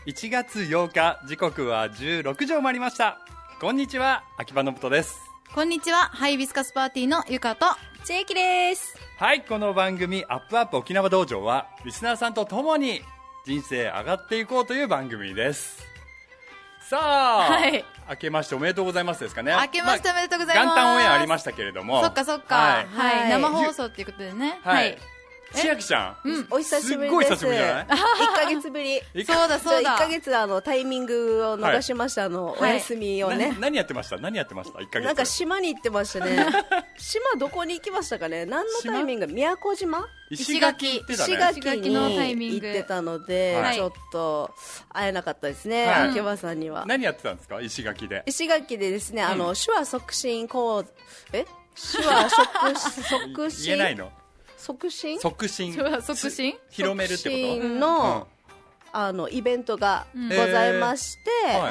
1月8日、時刻は16時を回りました。こんにちは、秋葉信人です。 こんにちは、ハイビスカスパーティーのゆかと千恵です。 はい、この番組アップアップ沖縄道場はリスナーさんと共に人生上がっていこうという番組です。さあ、はい、明けましておめでとうございますですかね。 明けましておめでとうございます。 元旦オンエアありましたけれども、 そっかそっか、はい、生放送っていうことでね。 はい。千秋ちゃん、お久しぶりです。すっごい久しぶりじゃない？1ヶ月ぶり。 そうだそうだ。 1ヶ月タイミングを逃しました。お休みをね。 何やってました？何やってました？1ヶ月。 なんか島に行ってましたね。島どこに行きましたかね？何のタイミング？宮古島？ 石垣のタイミング行ってたので、ちょっと会えなかったですね。秋葉さんには。 何やってたんですか？石垣で。 石垣でですね、手話促進講座、手話促進。 言えないの？ 促進広めるってことの、イベントがございまして、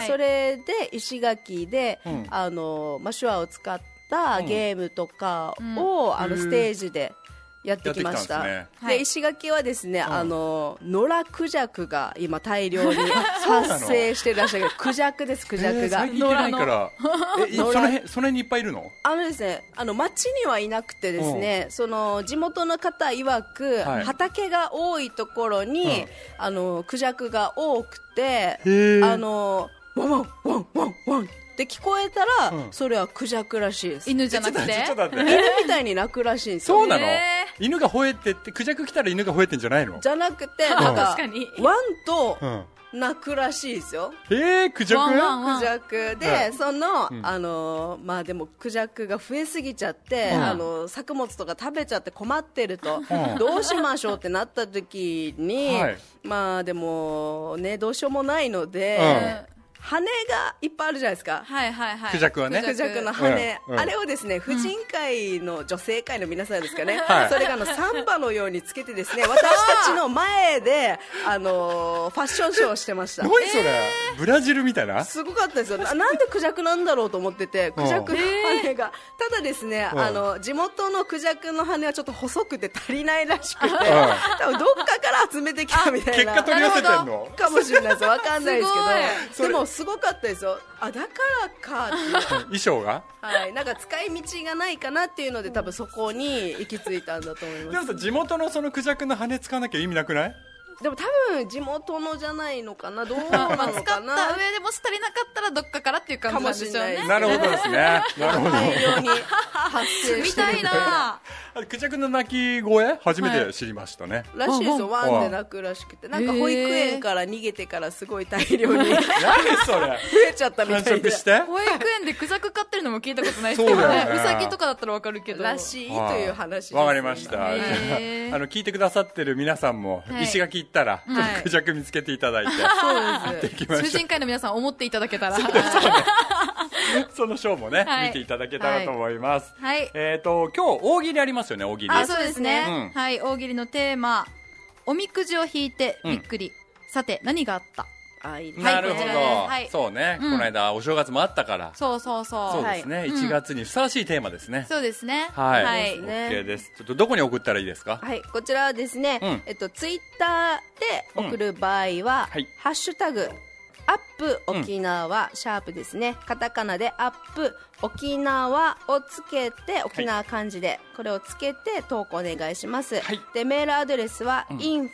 それで石垣で、手話を使ったゲームとかを、ステージでやってきました。で、石垣はですね、野良クジャクが今大量に発生してるらしいけど、クジャクです、クジャクが。 最近行ってないから。その辺にいっぱいいるの？ ですね、町にはいなくてですね、地元の方曰く、畑が多いところに、クジャクが多くて、ワンワンワンワンワンって聞こえたら、それはクジャクらしいです。 犬じゃなくて犬みたいに鳴くらしいんですよ。 そうなの？犬が吠えてって、クジャク来たら犬が吠えてんじゃないの？ じゃなくて、なんかワンと鳴くらしいですよ。 クジャク？クジャクで、でもクジャクが増えすぎちゃって、作物とか食べちゃって困ってると、どうしましょうってなった時に、でもね、どうしようもないので、羽がいっぱいあるじゃないですか。 クジャクはね。 クジャクの羽。あれをですね、婦人会の女性会の皆さんですかね。それがサンバのようにつけてですね、私たちの前で、ファッションショーをしてました。 何それ？ブラジルみたいな？ すごかったですよ。なんでクジャクなんだろうと思ってて、クジャクの羽が。ただですね、地元のクジャクの羽はちょっと細くて足りないらしくて、多分どっかから集めてきたみたいな。 結果取り寄せてんの？ かもしれないです。わかんないですけど。でもすごかったですよ。だからかって衣装がなんか使い道がないかなっていうので、多分そこに行き着いたんだと思います。 でもさ、地元のそのクジャクの羽使わなきゃ意味なくない？ でも多分地元のじゃないのかな、どうなのかな。 使った上でもし足りなかったらどっかからっていう感じなんですよね。 なるほどですね。なるほど。 大量に発生してるみたいな。 クジャクの鳴き声初めて知りましたね。 らしいですよ。ワンで鳴くらしくて、なんか保育園から逃げてからすごい大量に何それ増えちゃったみたいな。 繁殖して保育園でクジャク飼ってるのも聞いたことないですけどね。ウサギとかだったらわかるけど。 らしいという話です。 わかりました。聞いてくださってる皆さんも石垣行ったらクジャク見つけていただいて、 そうです。 婦人会の皆さん思っていただけたら、 そのショーもね、見ていただけたらと思います。 はい。 今日大喜利ありますよね、大喜利。 そうですね。はい、大喜利のテーマ、おみくじを引いてびっくり。さて何があった？ なるほど。そうね。この間お正月もあったから。 そうですね。1月にふさわしいテーマですね。 そうですね。 はい。OK です。ちょっとどこに送ったらいいですか？ はい。こちらはですね、ツイッターで送る場合は、ハッシュタグアップ沖縄、シャープですね。カタカナでアップ沖縄をつけて、沖縄漢字でこれをつけて投稿お願いします。で、メールアドレスは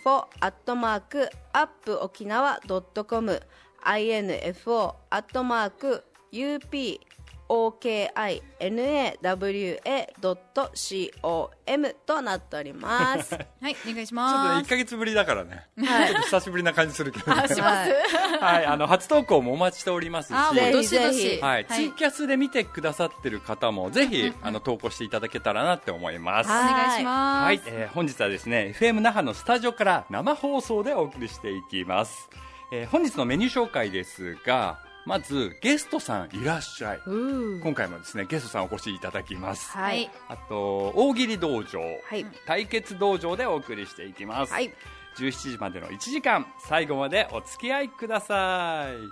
info@upokinawa.com info@upokinawa.com となっております。 はい、お願いします。 ちょっと1ヶ月ぶりだからね。ちょっと久しぶりな感じするけどね。 します。 はい、初投稿もお待ちしておりますし、 どしどし。 はい、ツイキャスで見てくださってる方もぜひ投稿していただけたらなって思います。 お願いします。 はい、本日はですね、FM 那覇のスタジオから生放送でお送りしていきます。本日のメニュー紹介ですが、まずゲストさんいらっしゃい。今回もですねゲストさんお越しいただきます。 はい。 あと大喜利道場、対決道場でお送りしていきます。 はい。 17時までの1時間、最後までお付き合いください。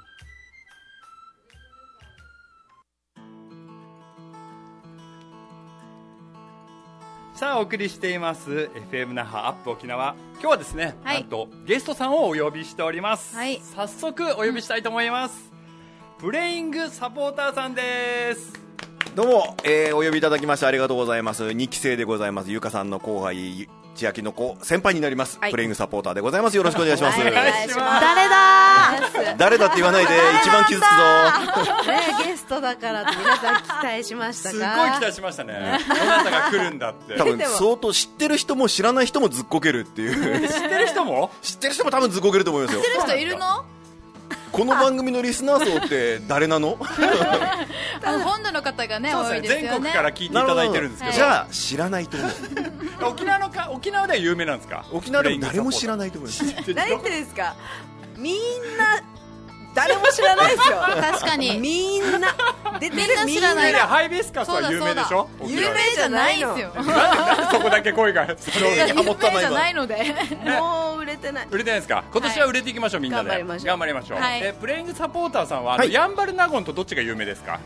さあお送りしています FM 那覇アップ沖縄、今日はですね、 はい、 なんとゲストさんをお呼びしております、 はい、 早速お呼びしたいと思います、プレイングサポーターさんです。 どうも、お呼びいただきましてありがとうございます。2期生でございます。ゆかさんの後輩千秋の子先輩になります、はい、プレイングサポーターでございます。よろしくお願いします。 お願いします。 誰だって言わないで一番傷つぞね、ゲストだからって皆さん期待しましたか。 すごい期待しましたね。どなたが来るんだって多分相当知ってる人も知らない人もずっこけるっていう知ってる人も多分ずっこけると思いますよ。 知ってる人いるの？ この番組のリスナー層って誰なの？ 本土の方がね、多いですよね。 全国から聞いていただいてるんですけど、 じゃあ知らないと思う。 沖縄では有名なんですか？ 沖縄でも誰も知らないと思います。 何言ってるんですか。みんな誰も知らないですよ。 確かにみんな出てる。 みんな知らない。 ハイビスカスは有名でしょ？ 有名じゃないですよ。 なんでそこだけ声が有名じゃないのでもう売れてない。 売れてないですか？今年は売れていきましょう、みんなで頑張りましょう。プレイングサポーターさんはヤンバルナゴンとどっちが有名ですか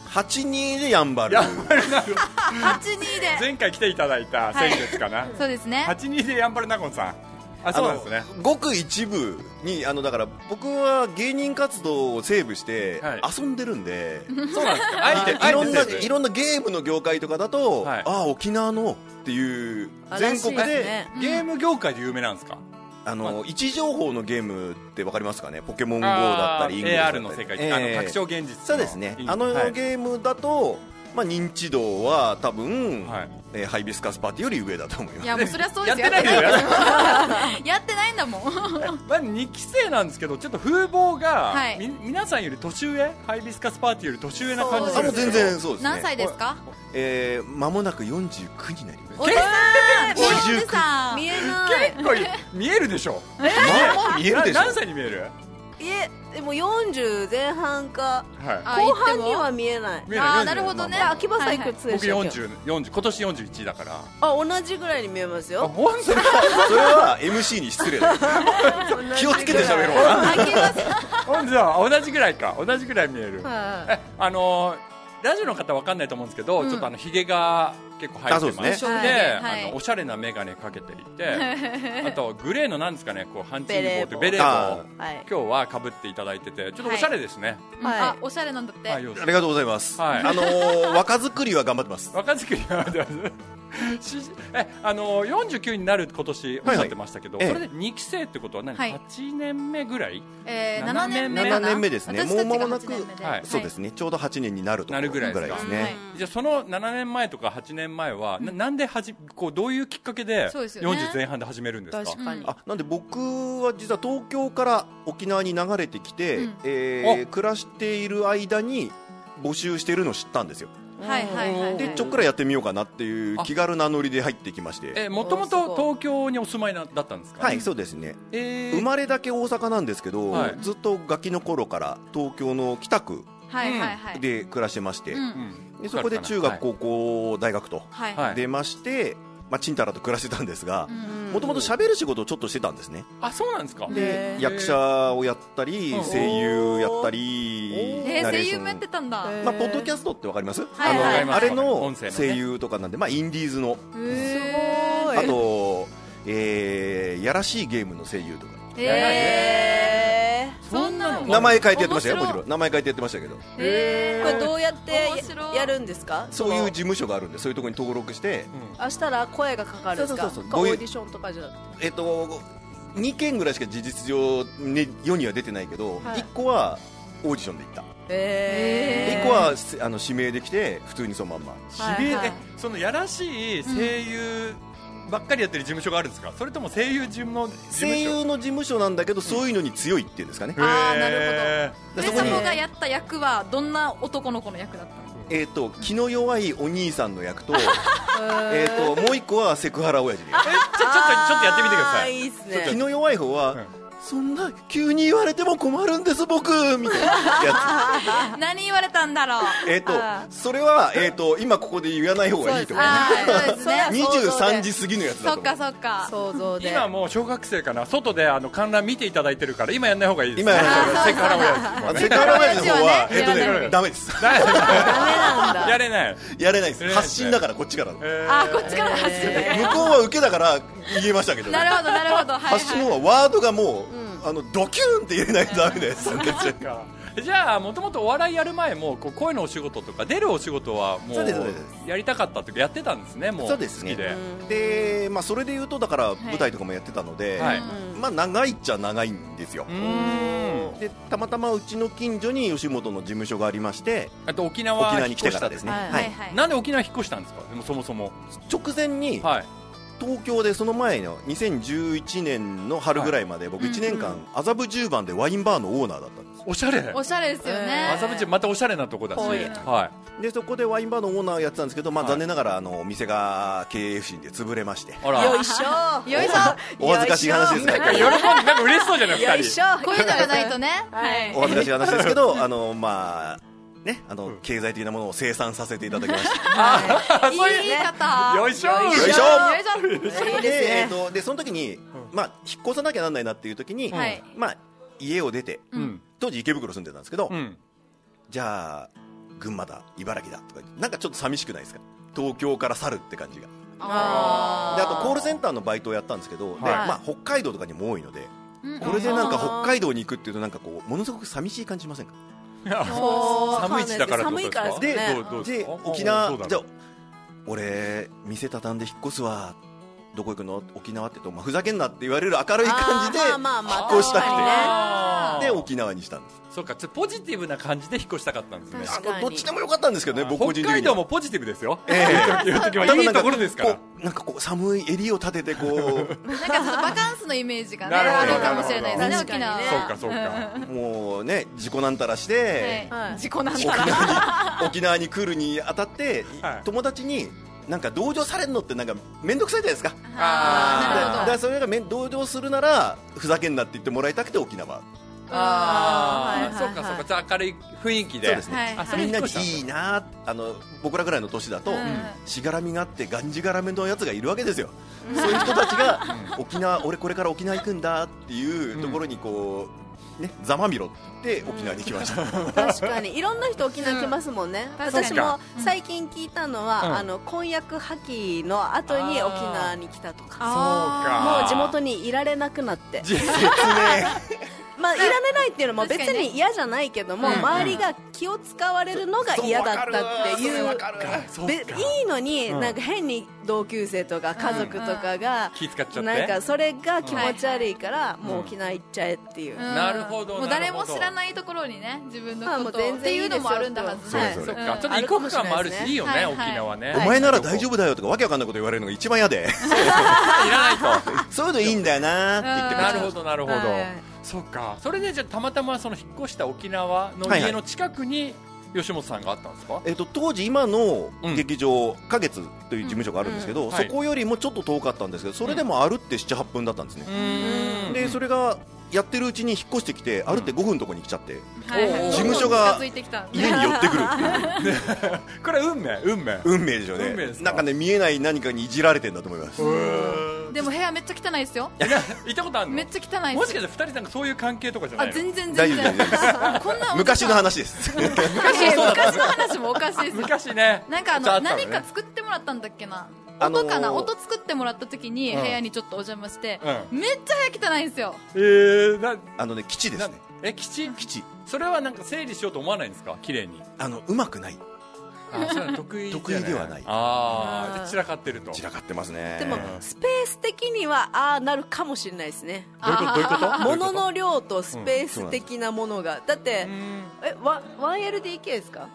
？82でヤンバル。 82で前回来ていただいた先月かな。 そうですね。 82でヤンバルナゴンさん。そうなんですね。 ごく一部にだから僕は芸人活動をセーブして遊んでるんで、 そうなんですか。 いろんなゲームの業界とかだと、沖縄のっていう全国でゲーム業界で有名なんですか？ 位置情報のゲームってわかりますかね？ポケモン GO だったり AR の世界、拡張現実の。 そうですね。ゲームだと認知度は多分、ハイビスカスパーティーより上だと思います。 いやもうそりゃそうですよ。やってないんだもん。 2期生なんですけど、ちょっと風貌が、皆さんより年上、ハイビスカスパーティーより年上な感じです。 もう全然そうですね。 何歳ですか？ 間もなく49になります。 おじさん見えない。 結構見えるでしょ。 見えるでしょ。 何歳に見える？ でも40前半か、後半には見えない。 なるほどね。 秋葉さんいくつでしたっけ？ 僕40、今年41だから。 同じぐらいに見えますよ。 それは MC に失礼だ。気をつけて喋ろうな。 じゃあ同じぐらいか。同じぐらい見える。ラジオの方わかんないと思うんですけど、ちょっとひげが結構生えてまして、おしゃれな眼鏡かけていて、あとグレーのなんですかね、こうハンチング帽とベレー帽を今日はかぶっていただいてて、ちょっとおしゃれですね。 おしゃれなんだって。ありがとうございます。若作りは頑張ってます。 若作りは49になる今年おっしゃってましたけど、それで2期生ってことは何、8年目ぐらい ？7 年目ですね。もう間もなく、そうですね、ちょうど8年になるとぐらいですね。じゃあその7年前とか8年前はなんでどういうきっかけで40前半で始めるんですか？ なんで僕は実は東京から沖縄に流れてきて、暮らしている間に募集しているのを知ったんですよ。でちょっくらやってみようかなっていう気軽なノリで入ってきまして。 もともと東京にお住まいだったんですか？ はい、そうですね。生まれだけ大阪なんですけど、ずっとガキの頃から東京の北区で暮らしてまして、でそこで中学、高校、大学と出まして、ちんたらと暮らしてたんですが、もともと喋る仕事をちょっとしてたんですね。 そうなんですか。 で役者をやったり、声優やったり、 声優もやってたんだ。 ポッドキャストってわかります？あれの声優とかなんで、インディーズの、あとやらしいゲームの声優とか。 そんなの名前変えてやってましたよ。もちろん名前変えてやってましたけど。これどうやってやるんですか？ そういう事務所があるんで、そういうところに登録して、 したら声がかかるんですか？オーディションとかじゃなくて。 2件ぐらいしか事実上世には出てないけど、1個はオーディションで行った。1個は指名できて普通にそのまんま。 指名でそのやらしい声優ばっかりやってる事務所があるんですか？それとも声優の事務所なんだけど、そういうのに強いっていうんですかね。 なるほど。そこがやった役はどんな男の子の役だったの？ 気の弱いお兄さんの役ともう一個はセクハラ親父で。 ちょっとやってみてください。 いいっすね。 気の弱い方はそんな急に言われても困るんです僕みたいなやつ何言われたんだろう。 それは、今ここで言わない方がいいと思います23時過ぎのやつだと思う。 そっか想像で今もう小学生かな、外で観覧見ていただいてるから今やんない方がいいです。 今やんない方がいい。 セクハラ親父セクハラ親父の方はダメです。 ダメなんだ。 やれないです。発信だからこっちからこっちから発信向こうは受けだから言えましたけど、 なるほど発信の方はワードがもうドキューンって言えないとダメです。 じゃあもともとお笑いやる前も声のお仕事とか出るお仕事はもうやりたかったとかやってたんですね。もうそうですね。で、それでいうとだから舞台とかもやってたので、長いっちゃ長いんですよ。でたまたまうちの近所に吉本の事務所がありまして、 あと沖縄に来てからですね。 なんで沖縄引っ越したんですか。でもそもそも直前に東京でその前の2011年の春ぐらいまで僕1年間麻布十番でワインバーのオーナーだったんです。 おしゃれですよね。 麻布十番またおしゃれなとこだし、 でそこでワインバーのオーナーやってたんですけど、残念ながらお店が経営不振で潰れまして、 よいしょお恥ずかしい話ですね。 喜んでなんか嬉しそうじゃないですか。 こういうのがないとね。 お恥ずかしい話ですけど経済的なものを清算させていただきました。 いい言い方。 よいしょ。 でその時に引っ越さなきゃなんないなっていう時に、家を出て、当時池袋住んでたんですけど、じゃあ群馬だ茨城だとかなんかちょっと寂しくないですか、東京から去るって感じが。であとコールセンターのバイトをやったんですけど、北海道とかにも多いので、これでなんか北海道に行くっていうとなんかこうものすごく寂しい感じしませんか。 寒い地だからってことですか。 で沖縄、じゃあ俺店畳んで引っ越すわ、どこ行くの沖縄って言うと、ふざけんなって言われる明るい感じで引っ越したくて、で沖縄にしたんです。 そうか、ポジティブな感じで引っ越したかったんですね。 どっちでもよかったんですけどね、僕個人的には。 北海道もポジティブですよ。いう時はいいところですから。 なんかこう寒い襟を立ててこうなんかちょっとバカンスのイメージがねあるかもしれないですね、沖縄。 そうかもうね、事故なんたらして沖縄に来るにあたって友達になんか同情されるのってなんか面倒くさいじゃないですか。だからそれが同情するならふざけんなって言ってもらいたくて沖縄。 そうか明るい雰囲気で、 みんなにいいな、僕らぐらいの年だとしがらみがあってがんじがらめのやつがいるわけですよ。そういう人たちが沖縄、俺これから沖縄行くんだっていうところにこうね、ざまみろって沖縄に来ました。 確かにいろんな人沖縄来ますもんね。私も最近聞いたのは婚約破棄の後に沖縄に来たとか、もう地元にいられなくなって説明いられないっていうのも別に嫌じゃないけども、周りが気を使われるのが嫌だったっていう、いいのになんか変に同級生とか家族とかが気使っちゃってなんかそれが気持ち悪いからもう沖縄行っちゃえっていう。 なるほど。 もう誰も知らないところにね、自分のことっていうのもあるんだはず。 そうか、ちょっと異国感もあるしいいよね、沖縄ね。 お前なら大丈夫だよとかわけわかんないこと言われるのが一番嫌で、 いらないと、 そういうのいいんだよなって言ってました。 なるほどなるほど。そうか。それでじゃあたまたまその引っ越した沖縄の家の近くに吉本さんがあったんですか。 当時今の劇場花月という事務所があるんですけど、そこよりもちょっと遠かったんですけど、それでも歩って 7,8 分だったんですね。でそれがやってるうちに引っ越してきて歩って5分のとこに来ちゃって、事務所が家に寄ってくるっていうこれ運命でしょうね。なんかね、見えない何かにいじられてんだと思います。 でも部屋めっちゃ汚いですよ。 行ったことあるの。めっちゃ汚いです。もしかして2人なんかそういう関係とかじゃないの。 全然大丈夫こんな昔の話です。 昔の話もおかしいです。 昔ね、 なんか何か作ってもらったんだっけな、音作ってもらった時に部屋にちょっとお邪魔して、めっちゃ部屋汚いんですよ。 基地ですね。 基地。それはなんか整理しようと思わないんですか、綺麗に。 うまくない。 それは得意ではない。 散らかってると。 散らかってますね。 でもスペース的にはなるかもしれないですね。 どういうこと物の量とスペース的なものが、だって1LDK ですか。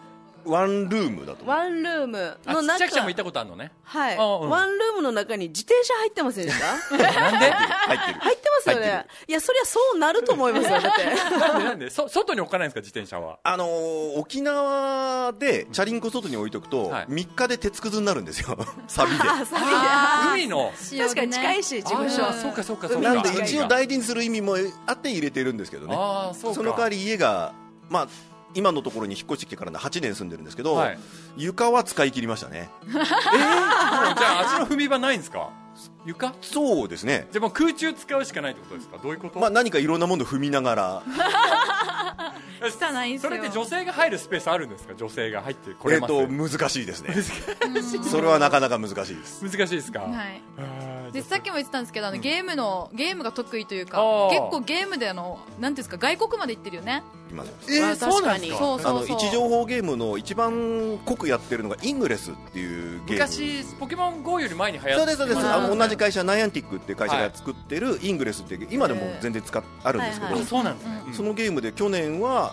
ワンルームだと。 ワンルームの中。 ちっちゃくちゃんも行ったことあるのね。 はい。ワンルームの中に自転車入ってませんでしたなんで入ってますよね。いや、そりゃそうなると思いますよ、だって。 なんで外に置かないんですか、自転車は。 沖縄でチャリンコ外に置いとくと、3日で鉄くずになるんですよ。サビで。 海の。 確かに近いし、事務所。 そうかそうか。 なんで一応大事にする意味もあって入れてるんですけどね。その代わり家が、まあ、今のところに引っ越してきてから8年住んでるんですけど、床は使い切りましたね。 じゃあ足の踏み場ないんですか、床。 そうですね。 じゃあもう空中使うしかないってことですか。どういうこと。 まあ何かいろんなものを踏みながら。 汚いんすよ。 それって女性が入るスペースあるんですか。女性が入ってこれます。 難しいですね。それはなかなか難しいです。 難しいですか。 はい。でさっきも言ってたんですけど、ゲームが得意というか、結構ゲームでなんていうんですか、外国まで行ってるよね。 そうなんですか。 位置情報ゲームの一番濃くやってるのがイングレスっていうゲーム。 昔ポケモン GO より前に流行ってた。 そうです。同じ会社ナイアンティックっていう会社が作ってるイングレスって今でも全然あるんですけど、 そうなんですね。 そのゲームで去年は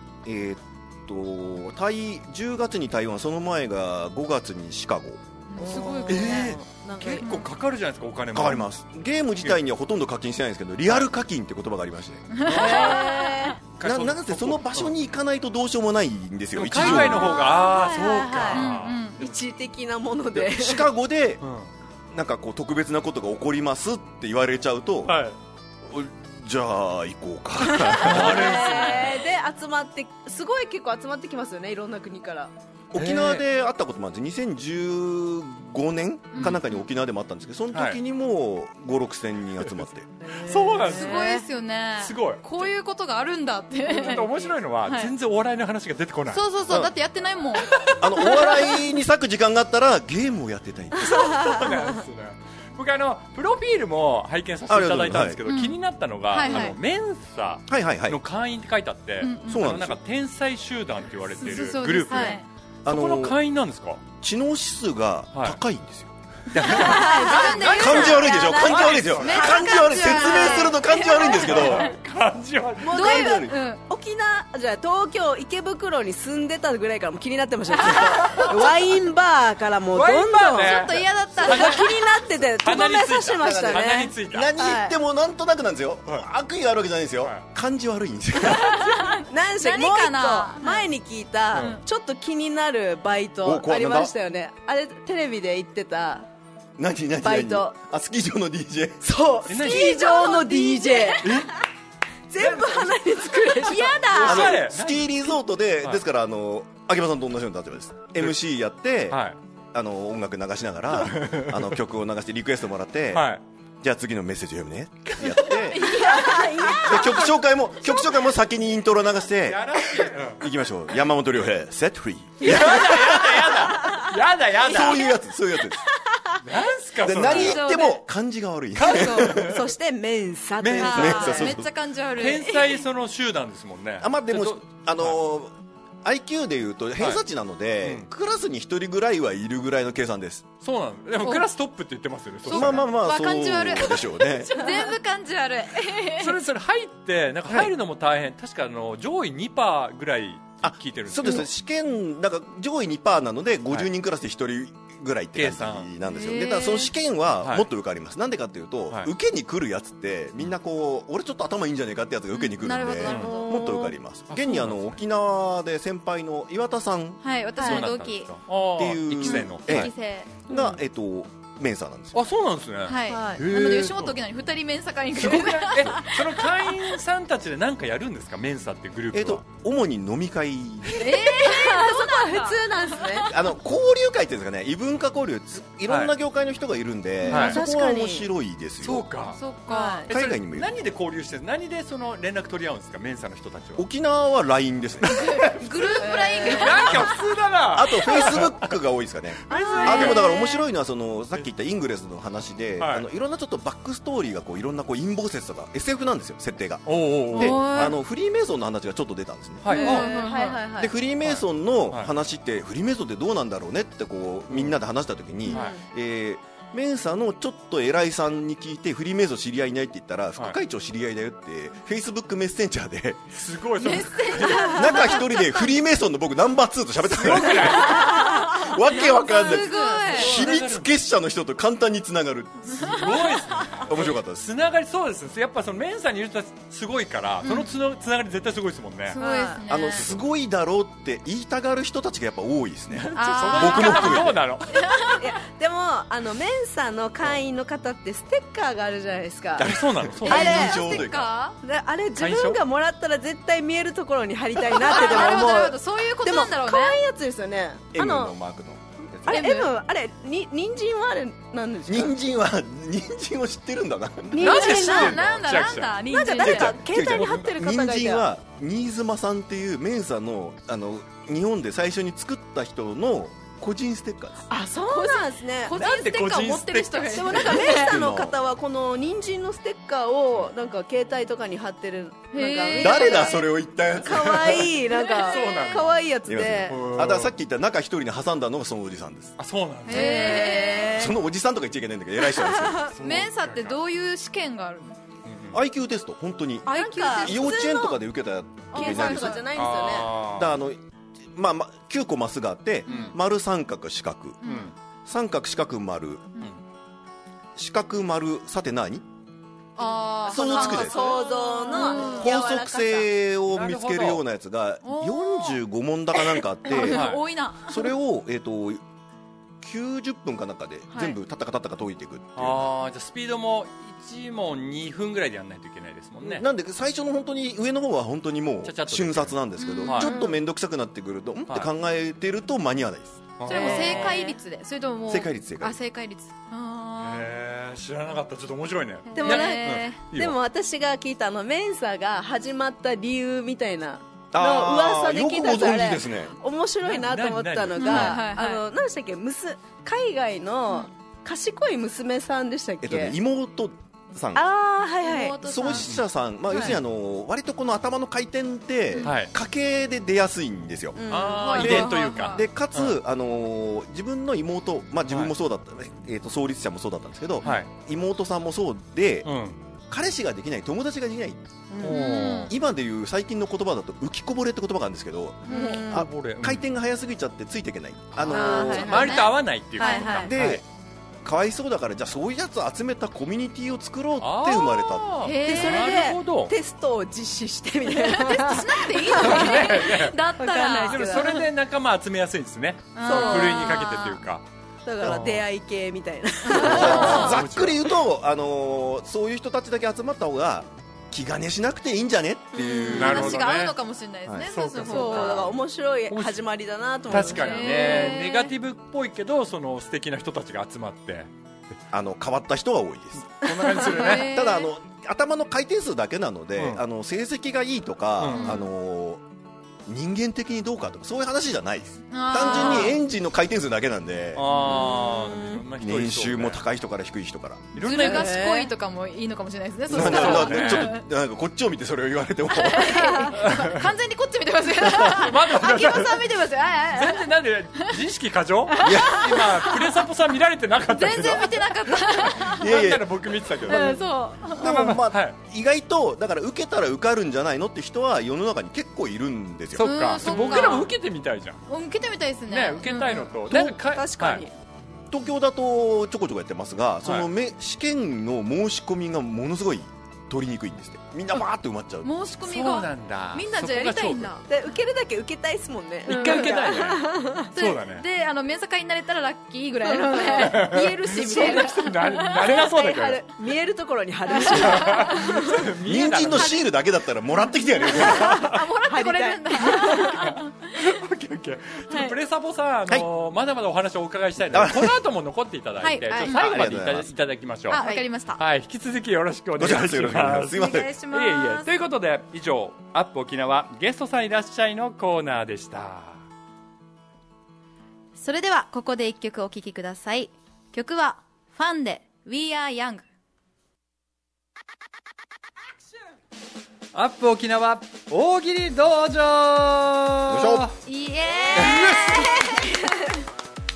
10月に台湾、その前が5月にシカゴ。 すごい結構かかるじゃないですか。お金もかかります。ゲーム自体にはほとんど課金してないんですけど、リアル課金って言葉がありまして、なんせその場所に行かないとどうしようもないんですよ。 海外の方が。そうか。 一時的なものでシカゴでなんかこう特別なことが起こりますって言われちゃうと、じゃあ行こうか。 で集まって、すごい結構集まってきますよね、いろんな国から。 沖縄で会ったこともあって、2015年かなんかに沖縄でもあったんですけど、その時にも5、6千人集まって。 そうなんです。 すごいですよね。 すごい。 こういうことがあるんだって。 ちょっと面白いのは全然お笑いの話が出てこない。 そう。だってやってないもん。 お笑いに割く時間があったらゲームをやってたいんです。 そうなんですね。僕プロフィールも拝見させていただいたんですけど、気になったのがメンサの会員って書いてあって、なんか天才集団って言われているグループで、そこの会員なんですか。 知能指数が高いんですよ。 感じ悪いでしょ。感じ悪いですよ。感じ悪い。説明すると感じ悪いんですけど。 感じ悪い。 もうだいぶ沖縄じゃ東京池袋に住んでたぐらいからも気になってました。ワインバーからもうどんどんちょっと嫌だった。 気になっててとどめさしましたね。 何言ってもなんとなくなんですよ。悪意があるわけじゃないんですよ。感じ悪いんですよ。 何かな。前に聞いたちょっと気になるバイトありましたよね。あれテレビで言ってた。 バイト。スキー場の DJ。 そう、スキー場の DJ。全部鼻につくでしょ。嫌だ。 スキーリゾートで、ですから秋葉さんと同じような立場です。MC やって、音楽流しながら曲を流してリクエストもらって、じゃあ次のメッセージ読むねってやって、曲紹介も先にイントロ流して行きましょう。山本亮平セットフリー。 やだ。 そういうやつです。 なんすかそれ。 何言っても感じが悪い。 そしてメンサめっちゃ感じ悪い。 天才その集団ですもんね。 まあでもIQ でいうと偏差値なので、クラスに1人ぐらいはいるぐらいの計算です。 そうなの。でもクラストップって言ってますよね。 まあ感じ悪いそうでしょうね。 全部感じ悪い。 それ入ってなんか入るのも大変。確か上位 2% ぐらい聞いてるんですけど。 そうです。試験なんか上位 2% なので50人クラスで1人ぐらいって感じなんですよ。で、ただその試験はもっと受かります。なんでかっていうと、受けに来るやつってみんな俺ちょっと頭いいんじゃねえかってやつが受けに来るんで、もっと受かります。現に沖縄で先輩の岩田さん、 私の同期っていう 1期生のがメンサなんですよ。 そうなんですね。 なので吉本沖縄に2人メンサ会員がいる。 その会員さんたちで何かやるんですか、メンサっていうグループは。 主に飲み会。 普通なんですね。 交流会っていうんですかね、異文化交流、いろんな業界の人がいるんで、そこは面白いですよ。 そうか。 海外にもいる。 何で交流して何で連絡取り合うんですか、メンサの人たちは。 沖縄は LINE ですね。 グループ LINE がなんか普通だな。 あと Facebook が多いですかね。でもだから面白いのはさっき言ったイングレスの話で、いろんなちょっとバックストーリーがいろんな陰謀説とか SF なんですよ、設定が。でフリーメイソンの話がちょっと出たんですね。でフリーメイソンの話ってフリーメイソンってどうなんだろうねってみんなで話した時に、 メンサのちょっと偉いさんに聞いてフリーメイソン知り合いいないって言ったら、副会長知り合いだよってフェイスブックメッセンジャーですごい中一人でフリーメイソンの僕ナンバー2と喋ってたからわけわかんない秘密結社の人と簡単につながる。 すごいですね。 面白かったです。 つながりそうですね。やっぱそのメンサにいる人はすごいから、そのつながり絶対すごいですもんね。 すごいですね。 すごいだろうって言いたがる人たちがやっぱ多いですね。僕も含めて。どうなの？ いやでもメンサの会員の方ってステッカーがあるじゃないですか。 そうなの？ あれステッカー？あれ自分がもらったら絶対見えるところに貼りたいなってでも思う。 そういうことなんだろうね。 でも可愛いやつですよね。 M のマークの。 あれ M あれ人参はあれなんですか？ 人参を知ってるんだな。 人参なんだなんか誰か携帯に貼ってる方がいた。 人参は新妻さんっていうメンサの日本で最初に作った人の個人ステッカーです。 あ、そうなんですね。 個人ステッカーを持ってる人がいる。 でもなんかメンサの方はこの人参のステッカーをなんか携帯とかに貼ってる。 誰だそれを言ったやつ。 可愛いなんか可愛いやつで。 だからさっき言った中一人に挟んだのがそのおじさんです。 あ、そうなんです。 そのおじさんとか言っちゃいけないんだけど偉い人なんですよ。 メンサってどういう試験があるの ？IQ テスト本当に。 IQ テスト。 幼稚園とかで受けた計算とかじゃないんですよね。 だ9個マスがあって、丸三角四角、三角四角丸、四角丸さて何？そうつくじゃないですか。 想像の法則性を見つけるようなやつが45問だかなんかあって、 多いな。 それを90分かなんかで全部たったか解いていくっていう。 じゃあスピードも1問2分ぐらいでやらないといけないですもんね。 なんで最初の本当に上の方は本当にもう瞬殺なんですけど、ちょっと面倒くさくなってくるとって考えてると間に合わないです。 それも正解率で、それとももう正解率。 正解率。 知らなかった。ちょっと面白いね。 でも私が聞いたメンサが始まった理由みたいなの噂で聞いたから面白いなと思ったのが、何でしたっけ、海外の賢い娘さんでしたっけ？ 妹さん、創始者さん、要するに割とこの頭の回転って家系で出やすいんですよ。 遺伝というかでかつ自分の妹、自分もそうだったね、創立者もそうだったんですけど、妹さんもそうで、彼氏ができない、友達ができない、今でいう最近の言葉だと浮きこぼれって言葉があるんですけど、回転が速すぎちゃってついていけない、 周りと合わないっていうことで、かわいそうだから、じゃあそういうやつを集めたコミュニティを作ろうって生まれた。 でそれでテストを実施してみたいな。 テストしなくていいのにだったら。 でもそれで仲間集めやすいんですね。ふるいにかけてというか。 だから出会い系みたいな。 ざっくり言うとそういう人たちだけ集まった方が気兼ねしなくていいんじゃねっていう話が合うのかもしれないですね。 そうだから面白い始まりだなと思って。 確かにね、ネガティブっぽいけど素敵な人たちが集まって変わった人が多いです。 こんな感じするね。 ただ頭の回転数だけなので、成績がいいとか、人間的にどうかとかそういう話じゃないです。単純にエンジンの回転数だけなんで、年収も高い人から低い人から、 ずる賢いとかもいいのかもしれないですね。 ちょっとなんかこっちを見てそれを言われても完全にこっち見てますよ。秋葉さん見てますよ。 全然なんで自意識過剰？今プレサポさん見られてなかったけど。 全然見てなかった。 なんなら僕見てたけど。 そう。 でも意外とだから受けたら受かるんじゃないのって人は世の中に結構いるんですよ。 そっか。僕らも受けてみたいじゃん。 受けてみたいですね。 受けたいのと確かに。 東京だとちょこちょこやってますが、その試験の申し込みがものすごい取りにくいんですって。みんなバーって埋まっちゃう。 申し込みがみんなじゃやりたいんだ。 で受けるだけ受けたいですもんね。 一回受けたいね。そうだね。 で面接会になれたらラッキーぐらいのね、言えるしみたいな。 なれなそうだけど。 見えるところに貼るし。 人参のシールだけだったらもらってきてやるよ。 もらってこれるんだ。 プレサポさん、まだまだお話をお伺いしたいので、この後も残っていただいて、最後までいただきましょう。 わかりました。 引き続きよろしくお願いします。 すいません。 ということで以上、アップ沖縄ゲストさんいらっしゃいのコーナーでした。 それではここで一曲お聴きください。曲はファンで We Are Young。 アップ沖縄大喜利道場。 イエーイ。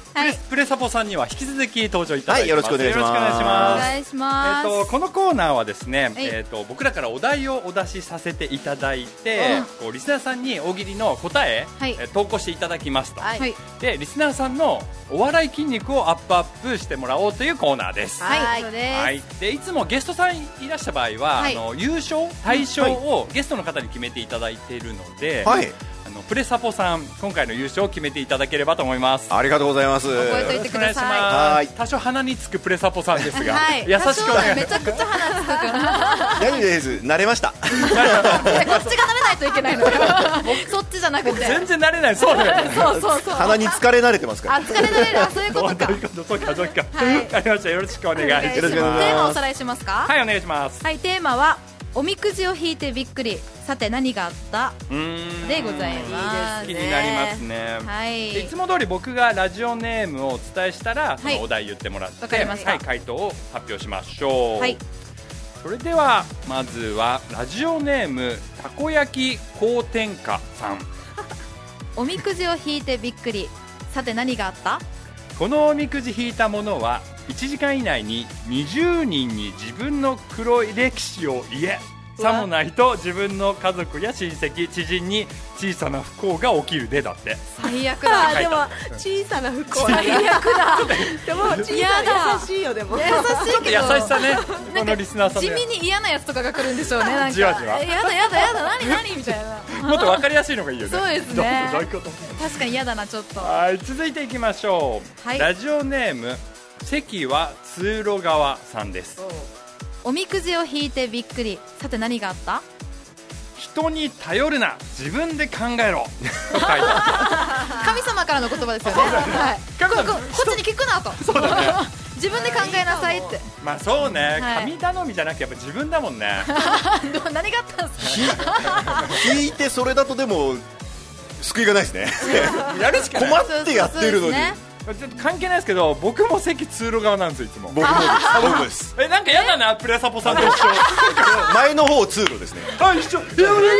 プレサポさんには引き続き登場いただきます。 よろしくお願いします。 お願いします。 このコーナーはですね、僕らからお題をお出しさせていただいて、リスナーさんに大喜利の答え、投稿していただきますと、でリスナーさんのお笑い筋肉をアップしてもらおうというコーナーです。でいつもゲストさんいらした場合は、優勝対象をゲストの方に決めていただいているので、プレサポさん、今回の優勝を決めていただければと思います。 ありがとうございます。 覚えておいてください。 多少鼻につくプレサポさんですが、優しくお願いします。 めちゃくちゃ鼻つくから大丈夫です、慣れました。 こっちが慣れないといけないのよ。そっちじゃなくて全然慣れない。そうだよね。 そう鼻に疲れ慣れてますから。 疲れ慣れる、そういうことか。 そうか。わかりました。よろしくお願いします。 テーマをおさらいしますか。 はい、お願いします。 はい、テーマはおみくじを引いてびっくり、さて何があったでございます。 気になりますね。いつも通り僕がラジオネームをお伝えしたら、そのお題言ってもらって、回答を発表しましょう。それではまずはラジオネームたこ焼き高天下さん。 おみくじを引いてびっくり、さて何があった。 このおみくじ引いたものは1時間以内に20人に自分の黒い歴史を言え、さもないと自分の家族や親戚知人に小さな不幸が起きるでだって。 最悪だ。 でも小さな不幸、 最悪だ。 でも小さな優しいよ。でも優しいけど、 優しさね。このリスナーさん地味に嫌なやつとかが来るんでしょうね。なんかじわじわ、 やだ何みたいな。 もっと分かりやすいのがいいよね。 そうですね。 どういうこと。 確かに嫌だな、ちょっと。 はい、続いていきましょう。ラジオネーム関は通路側さんです。 おみくじを引いてびっくり、さて何があった。 人に頼るな、自分で考えろと書いてある。神様からの言葉ですよね。こっちに聞くなと。 そうだね。 自分で考えなさいって。 まあそうね、神頼みじゃなくてやっぱ自分だもんね。 何があったんですか。 引いてそれだとでも救いがないですね。 やるしかない。 困ってやってるのに。 ちょっと関係ないですけど、僕も席通路側なんですよ、いつも。 僕もです。 なんか嫌だな、プレサポさんと一緒。 前の方通路ですね。 一緒。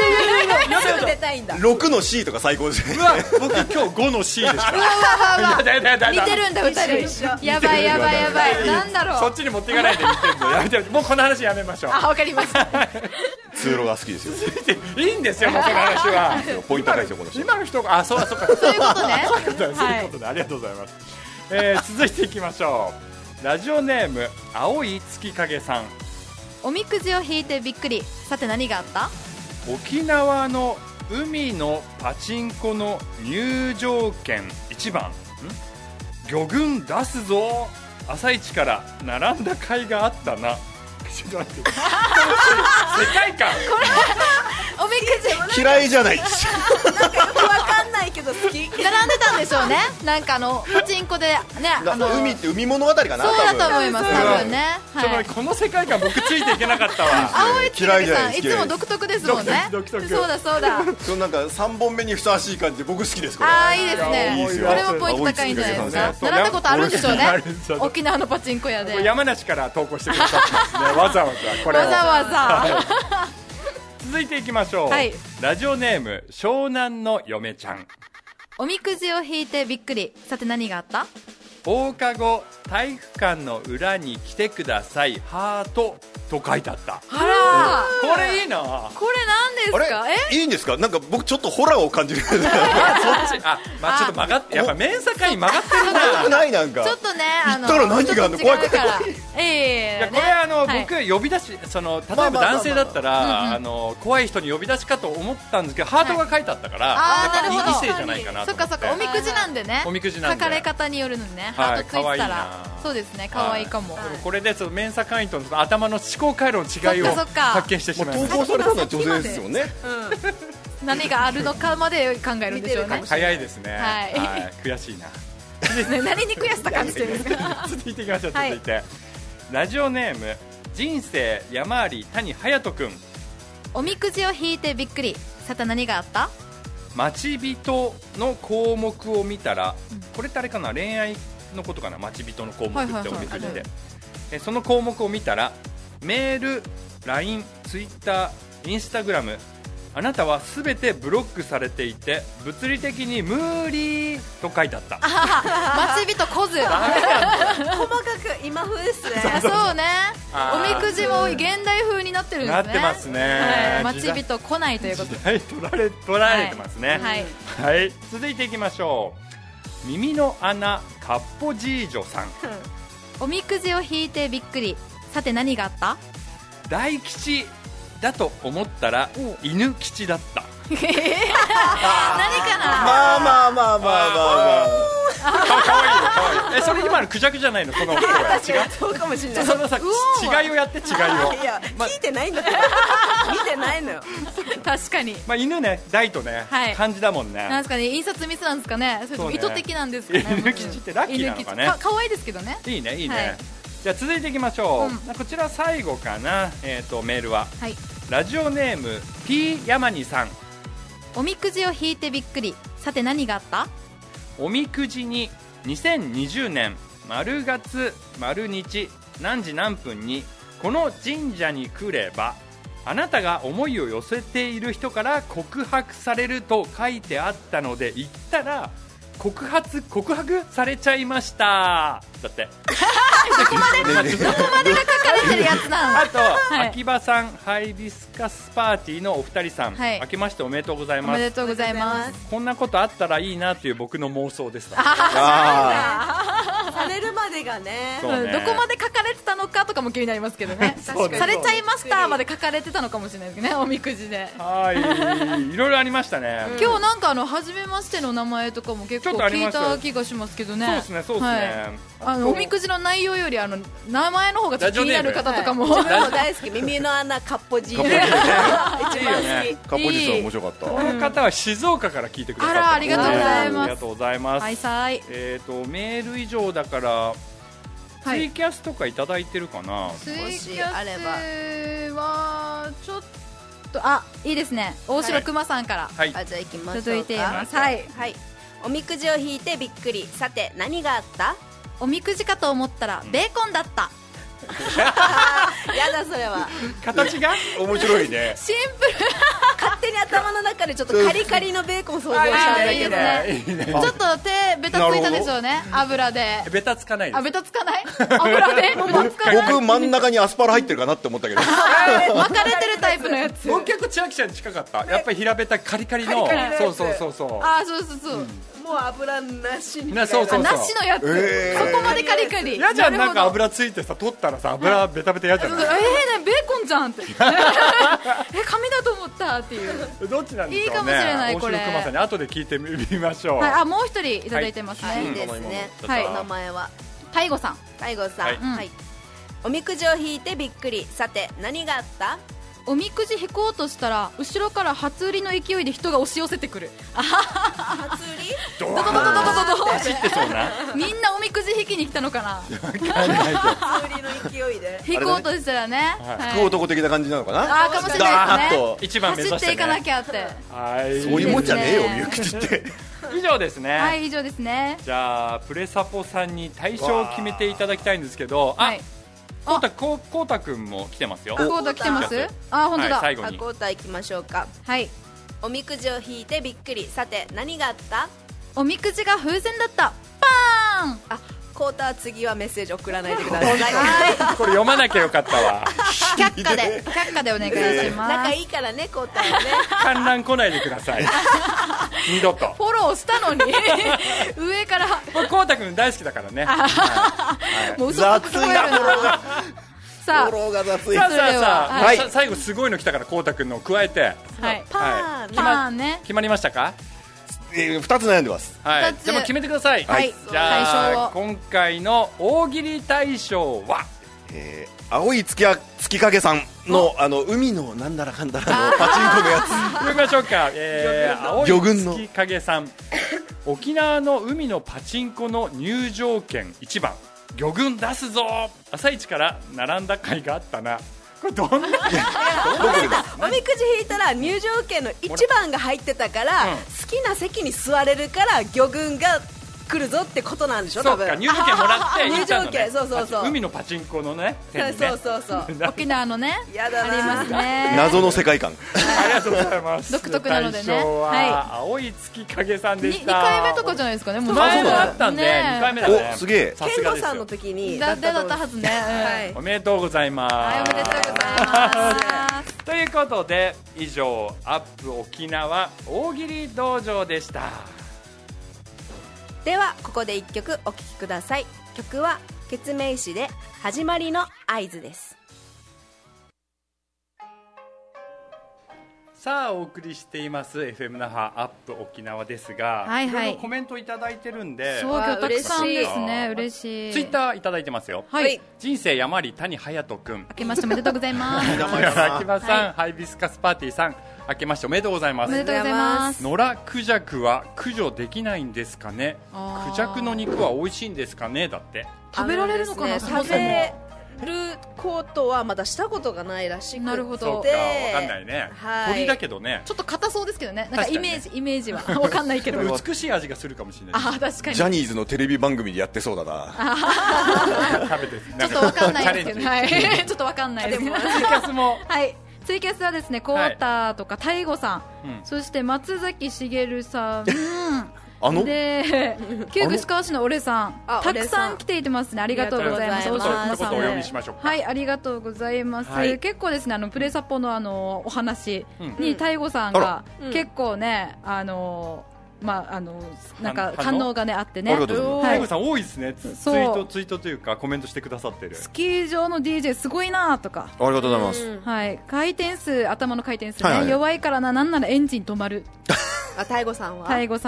6の C とか最高ですね。 僕今日5の C でした。 似てるんだ、2人。やばい。なんだろう。 そっちに持っていかないで似てるのやめて。もうこの話やめましょう。 わかりました。 通路が好きですよ。 いいんですよ、もうこの話は。 ポイント高いですよ、この人。 今の人が、そういうことね。 そういうことで、ありがとうございます。続いていきましょう。ラジオネーム青い月影さん。 おみくじを引いてびっくり、さて何があった。 沖縄の海のパチンコの入場券1番、魚群出すぞ、朝一から並んだ甲斐があったな。ちょっと待って、世界観これおみくじ嫌いじゃないです。 なんかよくわかんないけど好き。 並んでたんでしょうね。なんかパチンコでね、 海って海物語かな。 そうだと思います、多分ね。 この世界観僕ついていけなかったわ。 青い月影さんいつも独特ですもんね。そうだ。 そのなんか3本目にふさわしい感じで僕好きです。これいいですね。これもポイント高いんじゃないですか。習ったことあるんでしょうね。沖縄のパチンコ屋で。 山梨から投稿してくださってますね。わざわざこれを。 わざわざ。 続いていきましょう。ラジオネーム湘南の嫁ちゃん。 おみくじを引いてびっくり、さて何があった。 放課後体育館の裏に来てください、ハートと書いてあった。 あら、 これいいな。 これ何ですか。 いいんですか。なんか僕ちょっとホラーを感じる。そっち、 まあちょっと曲がって、やっぱメンサ会曲がってるな。 ないなんか。 ちょっとね、 言ったら何があるの、怖い。 これ僕呼び出し、例えば男性だったら怖い人に呼び出しかと思ったんですけど、ハートが書いてあったから、異性じゃないかなと思って。 そっか、おみくじなんでね。 おみくじなんで。 書かれ方によるのね。ハートついてたら、そうですね、可愛いかも。 これでメンサ会員との頭の思考回路の違いを発見してしまいました。 投稿されたのは女性ですよね。 何があるのかまで考えるんでしょうね。 早いですね。悔しいな。 何に悔しさ感じてるんですか。 続いていきましょう。続いてラジオネーム人生山あり谷隼人くん。 おみくじを引いてびっくり、さて何があった。 待ち人の項目を見たら、これってあれかな、恋愛のことかな。待ち人の項目っておみくじで、その項目を見たらメール、LINE、Twitter、Instagram、 あなたはすべてブロックされていて物理的に無理と書いてあった。 待ち人こず。 細かく今風ですね。 そうね。おみくじも現代風になってるんですね。 なってますね。 待ち人来ないということで。 時代取られてますね。はい。続いていきましょう。耳の穴かっぽじいじょさん。 おみくじを引いてびっくり。さて何があった？ 大吉だと思ったら犬吉だった。 何かな。 まあかわいい。それ今のクジャクじゃないの？その声は違う。 そうかもしれない。 そのさ違いをやって違いを。 いや聞いてないんだから見てないのよ。 確かに。 まあ犬ね大とね漢字だもんね。 なんですかね、印刷ミスなんですかね。それとも意図的なんですかね。 犬吉ってラッキーなのかね。 可愛いですけどね。 いいねいいね。じゃあ続いていきましょう。こちら最後かな。メールはラジオネーム P ヤマニさん。 おみくじを引いてびっくり。さて何があった？ おみくじに2020年丸月丸日何時何分にこの神社に来ればあなたが思いを寄せている人から告白されると書いてあったので行ったら告白されちゃいましただって。 どこまでが書かれてるやつなの。 あと、秋葉さんハイビスカスパーティーのお二人さん、明けましておめでとうございます。 おめでとうございます。 こんなことあったらいいなという僕の妄想でした。 されるまでがね、 どこまで書かれてたのかとかも気になりますけどね。されちゃいましたまで書かれてたのかもしれないですね、おみくじで。 いろいろありましたね。 今日なんか初めましての名前とかも結構聞いた気がしますけどね。 そうですね。 おみくじの内容より名前の方が気になる方とかも。 自分も大好き。耳の穴かっぽじい。一番好き。 かっぽじいさん面白かった。 この方は静岡から聞いてくださった。 ありがとうございます。 ありがとうございます。 メール以上だからツイキャスとかいただいてるかな。 ツイキャスはちょっといいですね。大城熊さんからじゃあ行きましょうか。 続いています。 おみくじを引いてびっくり。さて何があった？ おみくじかと思ったらベーコンだった。 やだそれは。 形が面白いね。 シンプル。 勝手に頭の中でちょっとカリカリのベーコン想像したんだけど。 ちょっと手ベタついたでしょうね。油で。 ベタつかないです。 ベタつかない？油で。 僕真ん中にアスパラ入ってるかなって思ったけど。 巻かれてるタイプのやつ。 僕結構千秋ちゃんに近かった。やっぱり平べたカリカリの。そう。 そう。 もう油なしに。 そう。なしのやつ。そこまでカリカリ。 嫌じゃん、なんか油ついてさ、取ったらさ、油ベタベタ嫌じゃない？ ベーコンじゃんって。紙だと思ったっていう。 どっちなんでしょうね。 いいかもしれないこれ。 大城熊さんに後で聞いてみましょう。 もう一人いただいてますね。 いいですね。お名前は大悟さん。 おみくじを引いてびっくり。さて何があった？ おみくじ引こうとしたら後ろから初売りの勢いで人が押し寄せてくる。 初売り？ ド走ってそうな。 みんなおみくじ引きに来たのかな。 初売りの勢いで引こうとしたらね。 福男的な感じなのかな。 かもしれないですね。 一番目指して走っていかなきゃって。 そういうもんじゃねえよ、おみくじって。 以上ですね。 はい、以上ですね。 じゃあプレサポさんに対象を決めていただきたいんですけど。こうたくんも来てますよ。 こうた来てます。本当だ。 最後にこうた行きましょうか。おみくじを引いてびっくり。さて何があった？ おみくじが風船だった。パーン。 こうたは次はメッセージ送らないでください。 これ読まなきゃよかったわ。 却下でお願いします。 仲いいからね、こうたはね。 観覧来ないでください。二度と。 フォローしたのに上から。 こうたくん大好きだからね。 もう嘘が聞こえるな。さあ最後すごいの来たからこうたくんのを加えて。 パーンね。 決まりましたか ？2つ悩んでます。 でも決めてください。じゃあ今回の大喜利大賞は青い月影さんの海のなんだらかんだらのパチンコのやつ読みましょうか。青い月影さん、沖縄の海のパチンコの入場券1番魚群出すぞ。朝一から並んだ甲斐があったな。これどんなおみくじ引いたら入場券の1番が入ってたから、好きな席に座れるから魚群が来るぞってことなんでしょ、多分。 そうか、入場券もらって入場券、そうそうそう、 海のパチンコのね、 そう沖縄のね、 やだな、 ありますね。 謎の世界観。 ありがとうございます。 独特なのでね。 大賞は青い月影さんでした。 2回目とかじゃないですかね。 前もあったんで2回目だね。 お、すげえ。 ケンゴさんの時にだったはずね。 おめでとうございます。 はい、おめでとうございます。 ということで以上、アップ沖縄大喜利道場でした。 ではここで1曲お聴きください。曲はケツメイシで始まりの合図です。 さあお送りしています FM 那覇アップ沖縄ですが、はいはい、コメントいただいてるんで、 そう、今日たくさんですね。嬉しい。 ツイッターいただいてますよ。 はい、 人生山里谷隼人くん、 明けましておめでとうございます。 秋葉さん、ハイビスカスパーティーさん、明けましておめでとうございます。 おめでとうございます。 野良クジャクは駆除できないんですかね。クジャクの肉は美味しいんですかね。だって食べられるのかな。 食べることはまだしたことがないらしくて、 なるほど。 そうか、わかんないね。鳥だけどね。 ちょっと硬そうですけどね。なんかイメージはわかんないけど。 美しい味がするかもしれない。 あ、確かに。 ジャニーズのテレビ番組でやってそうだな。 食べて。 ちょっとわかんないですけど。はい。ちょっとわかんないです。 ツイキャスも。 はい。ツイキャスはですね、コータとかタイゴさん、そして松崎しげるさん。で、旧串川市のオレさん、たくさん来ていてますね。ありがとうございます。 一言お読みしましょうか。 はい、ありがとうございます。結構ですね、プレサポのお話にタイゴさんが結構ね、なんか反応がねあってね。 タイゴさん多いですね。ツイートというかコメントしてくださってる。 スキー場の DJ すごいなとか。 ありがとうございます。 はい、頭の回転数ね、弱いからな、なんならエンジン止まる。 タイゴさんは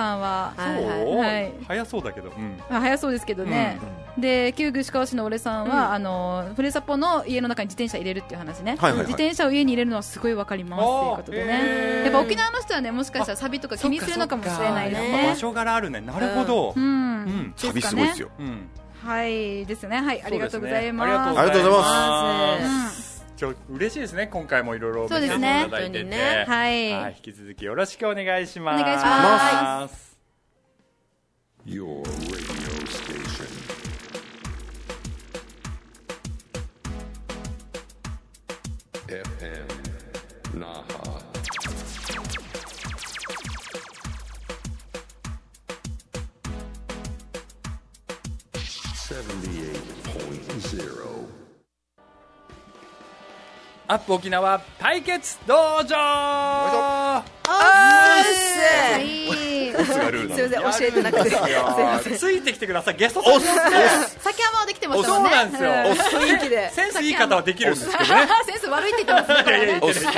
早そうだけど、 早そうですけどね。で、旧串川市の俺さんはプレサポの家の中に自転車入れるっていう話ね。自転車を家に入れるのはすごいわかりますということでね。やっぱ沖縄の人はね、もしかしたらサビとか気にするのかもしれないですね。 場所柄あるね。なるほど。 サビすごいですよ。 はいですね。はい、ありがとうございます。 ありがとうございます。 嬉しいですね。今回もいろいろメッセージいただいてて、はい、引き続きよろしくお願いします。 お願いします。 Your radio station. FM Naha. アップ沖縄対決道場。 すいません、教えてなくて。 ついてきてください。ゲストさんです。 先浜はできてましたもんね。 そうなんですよ。 雰囲気で。 センスいい方はできるんですけどね。 センス悪いって言ってますね。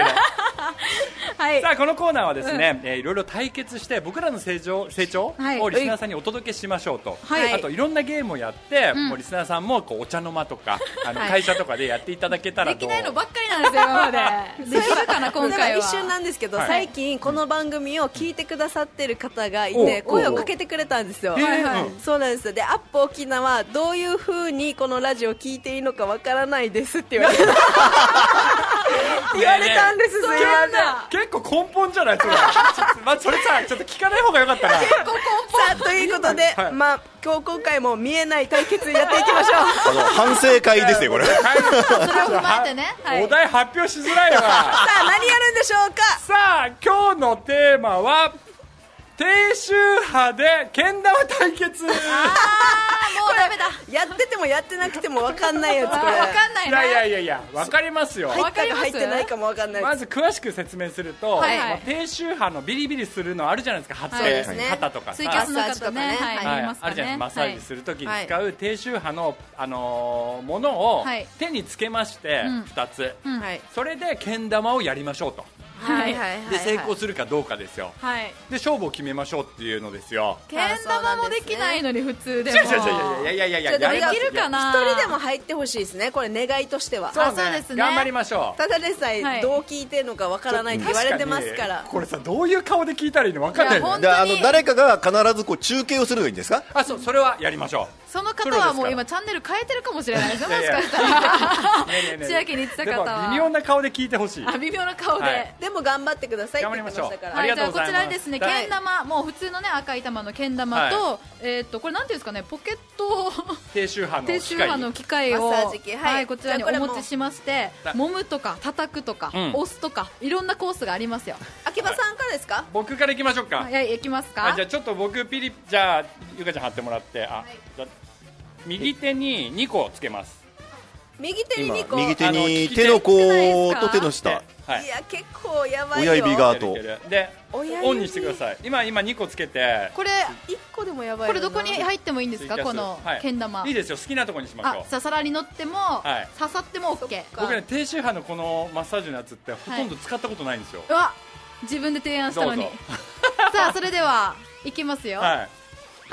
さあ、このコーナーはですね、いろいろ対決して僕らの成長をリスナーさんにお届けしましょうと。あといろんなゲームをやって、もうリスナーさんもこうお茶の間とか会社とかでやっていただけたらと。 できないのばっかりなんですよ今まで。できるかな今回は。 一瞬なんですけど、最近この番組を聞いてくださってる方がいて声をかけてくれたんですよ。そうなんですよ。で、アップ沖縄どういう風にこのラジオを聞いていいのかわからないですって言われた。言われたんです。すいません。 結構根本じゃないそれ。それさ、ちょっと聞かない方がよかったな。 結構根本。さあ、ということで、今回も見えない対決やっていきましょう。 反省会ですねこれ。 それを踏まえてね。 お題発表しづらいわ。さあ、何やるんでしょうか。 さあ、今日のテーマは低周波でけん玉対決。 もうダメだ。 やっててもやってなくても分かんないやつ。これ分かんないな。 いや分かりますよ。 入ったか入ってないかも分かんない。 まず詳しく説明すると、低周波のビリビリするのあるじゃないですか。発音、肩とかツイキャスの方ね、 あるじゃないですか。マッサージするときに使う低周波のものを手につけまして2つ。それでけん玉をやりましょうと。で、成功するかどうかですよ。で、勝負を決めましょうっていうのですよ。 けん玉もできないのに普通でも。 いやできるかな。 一人でも入ってほしいですね。これ願いとしては。 そうですね。 頑張りましょう。 ただでさえどう聞いてるのかわからないって言われてますから。 これさ、どういう顔で聞いたらいいのわかんないよね。誰かが必ずこう中継をするのがいいんですか。 それはやりましょう。 その方はもう今チャンネル変えてるかもしれないですよ。もしかしたら千秋に言ってた方は微妙な顔で聞いてほしい。 微妙な顔で。 でも頑頑張ってくださいって言ってましたから。 はい、じゃあこちらですね、けん玉、もう普通のね赤い玉のけん玉と、これなんていうんですかね、ポケット低周波の機械を、 はい、 こちらにお持ちしまして、揉むとか叩くとか押すとかいろんなコースがありますよ。 秋葉さんからですか？ 僕から行きましょうか。 いや、行きますか。 じゃあちょっと僕じゃあゆかちゃん貼ってもらって、じゃ右手に2個つけます。 右手に2個、 右手に手の甲と手の下、いや結構やばいよ。 親指側とでオンにしてください。今2個つけて、 これ 1個でもやばい。 これどこに入ってもいいんですか？このけん玉。 いいですよ、好きなところにしましょう。 ささらに乗っても刺さっても OK。 僕ね、低周波のこのマッサージのやつってほとんど使ったことないんですよ。 うわ、自分で提案したのに。さあそれではいきますよ。はい、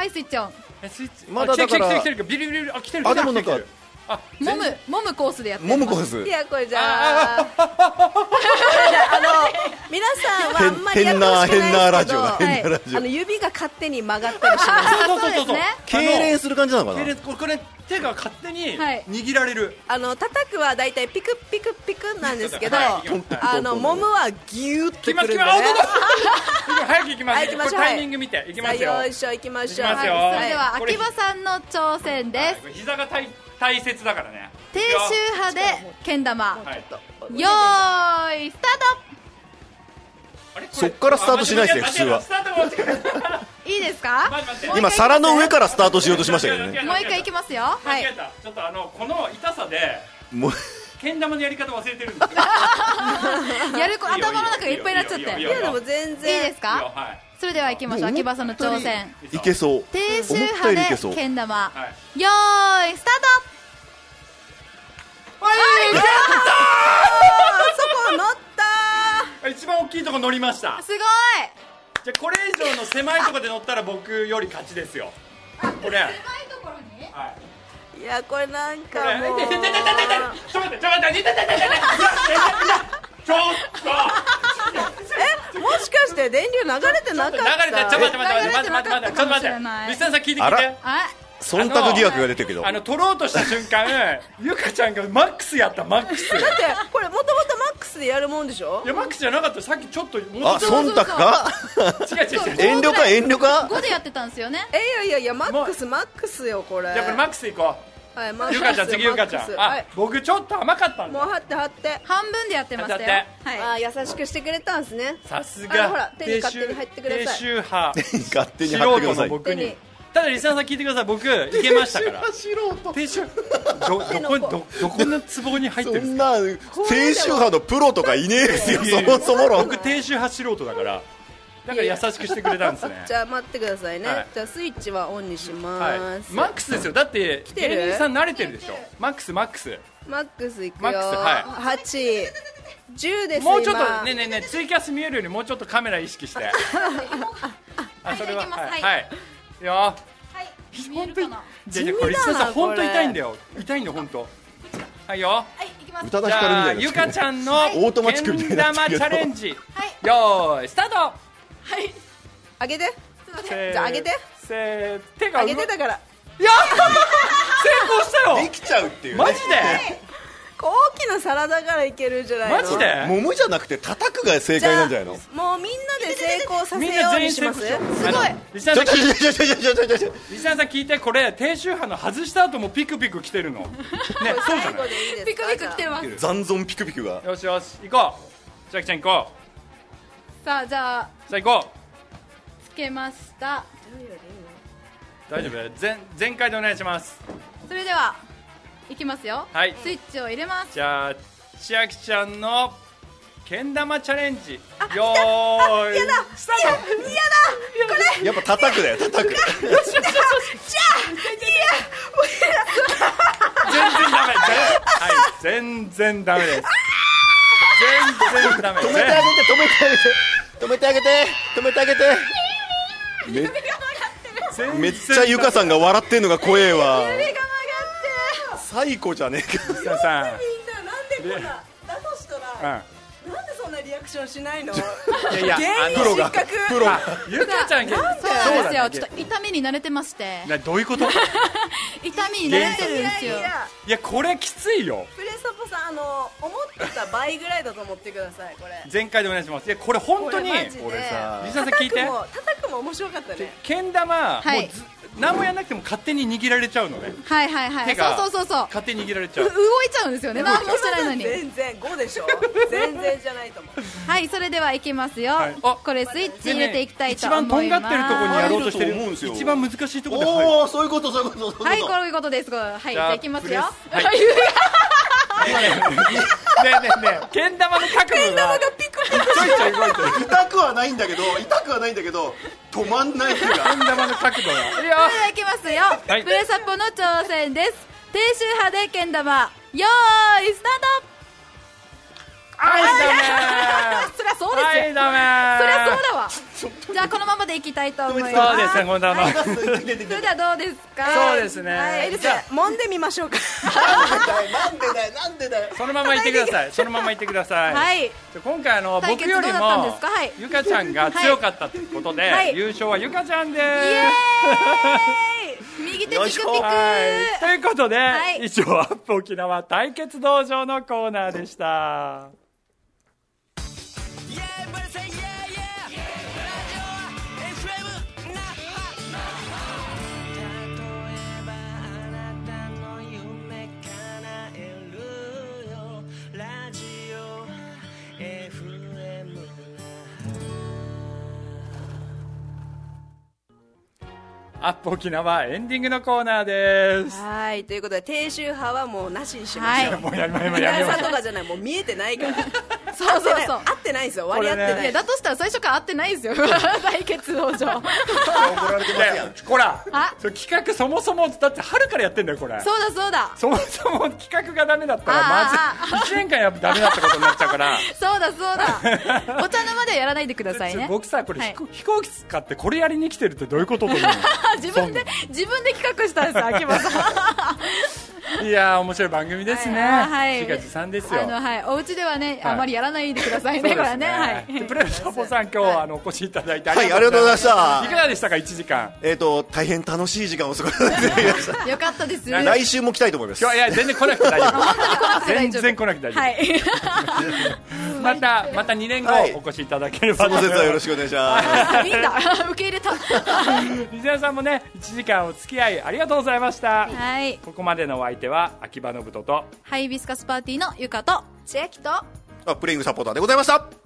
スイッチオン。 スイッチまだだから来てるビリビリ、来てる。 でもなんか揉むコースでやってる。 揉むコース。 いやこれじゃあ皆さんはあんまりやってほしくないですけど、指が勝手に曲がったりします。 そうですね。 痙攣する感じなのかな。 これ手が勝手に握られる。 叩くはだいたいピクピクピクなんですけど、揉むはギューってくるんでね。 早く行きます。タイミング見て行きますよ。 よいしょ、行きましょう。 それでは秋葉さんの挑戦です。 膝が大切だからね。 低周波でけん玉、よーいスタート。 そっからスタートしないですよ普通は。 いいですか？ 今皿の上からスタートしようとしましたけどね。 もう一回いきますよ。はい。 ちょっとこの痛さでけん玉のやり方忘れてるんですよ。 頭の中がいっぱいになっちゃって。 いやでも全然いいですか？それでは行きましょう。秋葉さんの挑戦。 いけそう。 低周波でけん玉、よーいスタート。 そこ乗った。 一番大きいとこ乗りました。 すごい。 じゃあこれ以上の狭いところで乗ったら僕より勝ちですよ。これ狭いところに。 いやこれなんかもう。 ちょっと待ってもしかして電流流れてなかった？ 流れて、ちょっと待って、リスナーさん聞いて聞いて。 忖度疑惑が出てるけど、 取ろうとした瞬間ゆかちゃんがマックスやった。マックスだってこれもともとマックスでやるもんでしょ。 いやマックスじゃなかった。さっきちょっと忖度か。 違う遠慮か 5でやってたんですよね。 いやマックスよこれ。 じゃあこれマックスいこう。 はい、 ゆかちゃん次ゆかちゃん。僕ちょっと甘かったんだ。 もう貼って半分でやってましたよ。 はい。優しくしてくれたんですね。 さすが。 ほら手に勝手に入ってください。 低周波。 勝手に入ってください。 僕に。ただリスナーさん聞いてください。僕いけましたから。低周どこのツボに入ってるんですか。 そんな低周波のプロとかいねえですよ。そもそも僕低周波素人だから。だから優しくしてくれたんですね。 じゃあ待ってくださいね。じゃあスイッチはオンにします。 マックスですよ。だって芸人さん慣れてるでしょ。マックスいくよ。 8、10です。 もうちょっとねツイキャス見えるようにもうちょっとカメラ意識して。それははいよ。本当に地味だな。本当痛いんだよ本当。はいよ。 宇多田ヒカルみたいな。 ゆかちゃんのけん玉チャレンジ。よーいスタート。はい。 上げて。じゃあ上げて。 手が上げてだから。 いや成功したよ。 できちゃうっていう。 マジで。 大きな皿だからいけるんじゃないの。 マジで。 揉むじゃなくて叩くが正解なんじゃないの。 もうみんなで成功させようにします。すごい。 リスナーさん聞いて、これ低周波の外した後もピクピク来てるの。ね、そうじゃない。 ピクピク来てます。 残存ピクピクが。 よしよし行こう。千秋ちゃん行こう。さあじゃあ。 さあ行こう。つけました。 大丈夫。全開でお願いします。 それではいきますよ。はい。スイッチを入れます。 じゃあ千秋ちゃんのけん玉チャレンジ。よーい。 やだ。 スタート。 これ。 やっぱ叩くだよ。叩く。 よし。じゃあ全然ダメです。全然ダメです。 止めてあげて。めっちゃゆかさんが笑ってんのが怖えわ。最高じゃねえか。 みんななんでこんなだとしたら、なんでそんなリアクションしないの。 いやプロがゆかちゃんがそうですよ。ちょっと痛みに慣れてまして。 どういうこと。 痛みに慣れてるんですよ。 いやこれきついよ。 プレサポさん思ってた倍ぐらいだと思ってください。これ全開でお願いします。これ本当に俺さリサさん聞いて、 叩くも面白かったね。 けん玉、もう何もやらなくても勝手に握られちゃうのね。 はいはいはい。 手がそう勝手に握られちゃう。 動いちゃうんですよね。何もしてないのに。 全然5でしょ。全然じゃないと思う。 はい、それではいきますよ。これスイッチ入れていきたいと思います。 一番とんがってるところにやろうとしてる一番難しいところで。 おお、そういうことそういうこと。 はい、こういうことです。はい、じゃあいきますよ。 ねえけん玉の角度がピクピクちょいちょい動いてる。 痛くはないんだけど止まんない手が。 けん玉の角度が。 それではいきますよ。プレサポの挑戦です。低周波でけん玉、よーいスタート。 はいダメ。 そりゃそうですよ。 はいダメ。 そりゃそうだわ。じゃあこのままでいきたいと思います。 そうですね、このまま。 それではどうですか。 そうですね。 じゃあ揉んでみましょうか。 なんでだよ。 そのまま行ってください。そのまま行ってください。 はい。 今回僕よりもゆかちゃんが強かったということで、優勝はゆかちゃんです。イエーイ。右手ピクピク。 ということで、以上アップ沖縄対決道場のコーナーでした。アップ沖縄エンディングのコーナーです。 はい、ということで低周波はもうなしにしましょう。 もうやめましょう。 とかじゃない、もう見えてないから。 そう合ってないんですよ。割り合ってない。 だとしたら最初から合ってないですよ。対決道場。 ほら、企画そもそもだって春からやってんだよこれ。 そうだ。 そもそも企画がダメだったらまず1年間やダメだったことになっちゃうから。 そうだ。お茶の間ではやらないでくださいね。 僕さ、これ飛行機使ってこれやりに来てるってどういうことと思うの？ 自分で企画したんです、秋元さん。いやー、面白い番組ですね。自画自賛ですよ。 お家ではね、あまりやらないでくださいね、これね。 プレサポさん、今日お越しいただいてありがとうございました。 いかがでしたか、1時間。 大変楽しい時間を過ごさせていただきました。 よかったです。 来週も来たいと思います。 いや、全然来なくて大丈夫。全然来なくて大丈夫。また2年後お越しいただければ。 その節はよろしくお願いします。 いいんだ、受け入れた。 リズナーさんもね、1時間お付き合いありがとうございました。 はい。 ここまでのお相手は秋葉信人とハイビスカスパーティーのゆかと千秋とプレイングサポーターでございました。